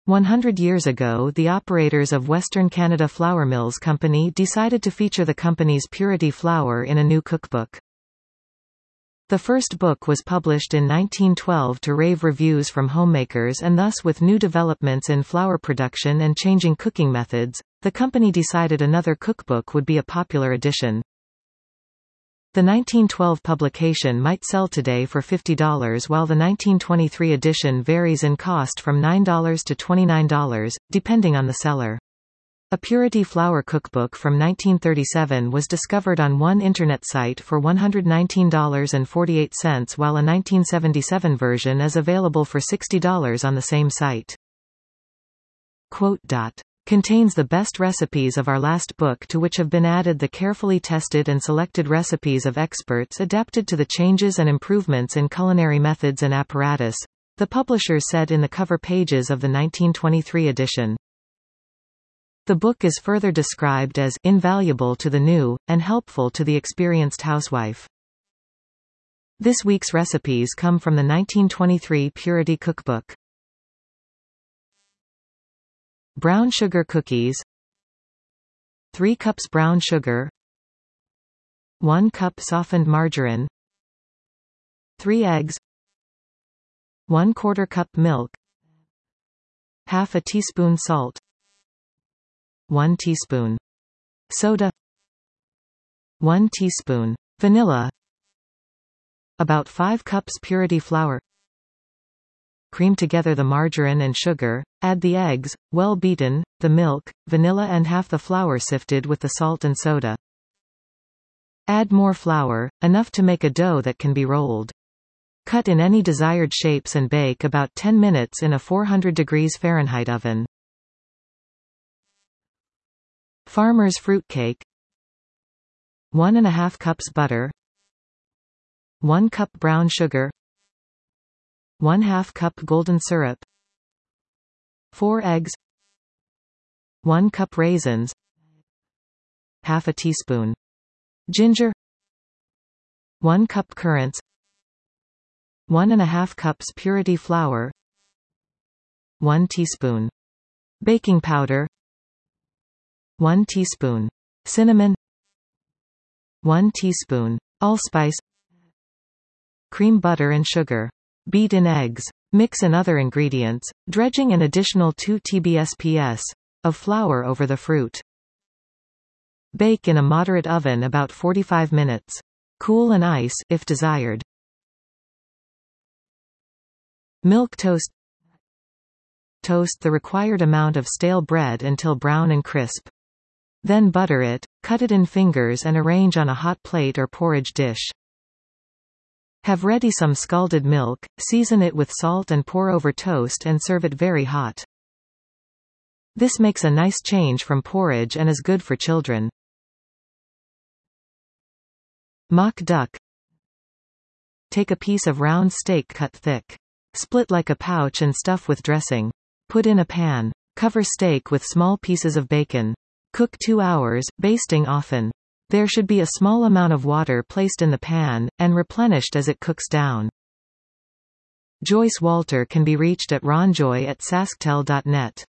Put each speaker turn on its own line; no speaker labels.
100 years ago, the operators of Western Canada Flour Mills Company decided to feature the company's Purity flour in a new cookbook. The first book was published in 1912 to rave reviews from homemakers, and thus with new developments in flour production and changing cooking methods, the company decided another cookbook would be a popular addition. The 1912 publication might sell today for $50, while the 1923 edition varies in cost from $9 to $29, depending on the seller. A Purity flour cookbook from 1937 was discovered on one internet site for $119.48, while a 1977 version is available for $60 on the same site. Contains the best recipes of our last book, to which have been added the carefully tested and selected recipes of experts adapted to the changes and improvements in culinary methods and apparatus, the publishers said in the cover pages of the 1923 edition. The book is further described as invaluable to the new, and helpful to the experienced housewife. This week's recipes come from the 1923 Purity cookbook. Brown sugar cookies. 3 cups brown sugar. 1 cup softened margarine. 3 eggs. 1/4 cup milk. Half a teaspoon salt. 1 teaspoon soda. 1 teaspoon vanilla. About 5 cups Purity flour. Cream together the margarine and sugar, add the eggs, well beaten, the milk, vanilla and half the flour sifted with the salt and soda. Add more flour, enough to make a dough that can be rolled. Cut in any desired shapes and bake about 10 minutes in a 400 degrees Fahrenheit oven. Farmer's fruitcake. 1½ cups butter. 1 cup brown sugar. 1/2 cup golden syrup. 4 eggs. 1 cup raisins. Half a teaspoon ginger. 1 cup currants. 1½ cups Purity flour. 1 teaspoon baking powder. 1 teaspoon cinnamon. 1 teaspoon allspice. Cream butter and sugar. Beat in eggs. Mix in other ingredients, dredging an additional 2 tbps of flour over the fruit. Bake in a moderate oven about 45 minutes. Cool and ice if desired. Milk toast. Toast the required amount of stale bread until brown and crisp. Then butter it, cut it in fingers and arrange on a hot plate or porridge dish. Have ready some scalded milk, season it with salt and pour over toast and serve it very hot. This makes a nice change from porridge and is good for children. Mock duck. Take a piece of round steak cut thick. Split like a pouch and stuff with dressing. Put in a pan. Cover steak with small pieces of bacon. Cook 2 hours, basting often. There should be a small amount of water placed in the pan, and replenished as it cooks down. Joyce Walter can be reached at ronjoy@sasktel.net.